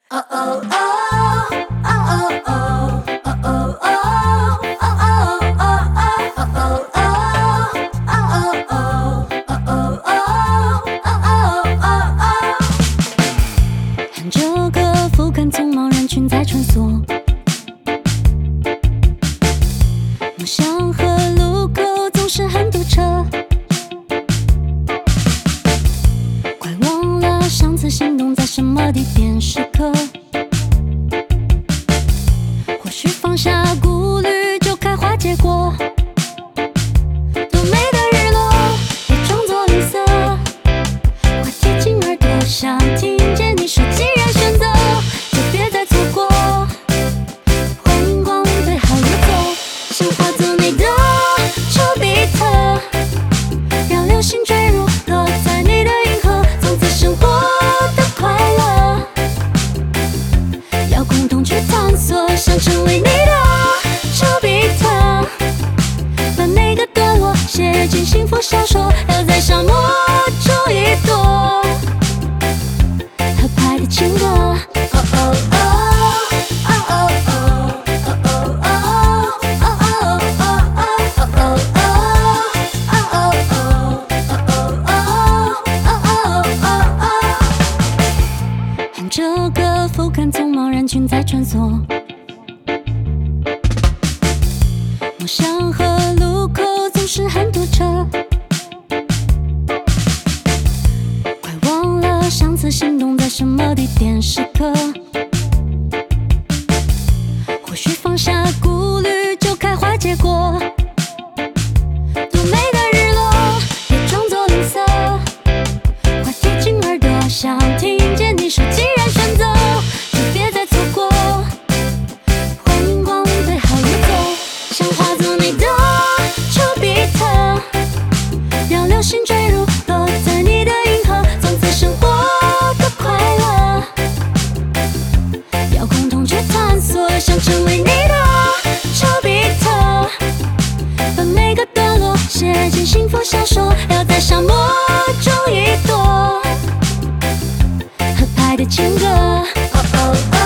看这个俯瞰匆忙人群在穿梭，梦想和路口总是很堵车，快忘了上次心动在什么地点时刻。或许放下顾虑就开花结果，多美的日落别装作吝啬，快贴近耳朵想听见你说既然选择就别再错过，欢迎光临对号入座，想化作你的丘比特，让流星坠入落在你的银河，从此生活的快乐，要共同去探索，想成为你的丘比特，把每个段落写进幸福小说，要在沙漠种一朵合拍的情歌。看这个俯瞰匆忙人群在穿梭，梦想和路口总是很堵车，快忘了上次心动在什么地点时刻。或许放下顾虑就开花结果，多美的日落别装作吝啬，快贴近耳朵想听见你说既然选择就别再错过，欢迎光临对号入座，想化作你的丘比特，让流星坠入落在你的银河，从此生活的快乐，要共同去探索，想成为你的丘比特，把每个段落写进幸福小说，要在沙漠种一朵合拍的情歌。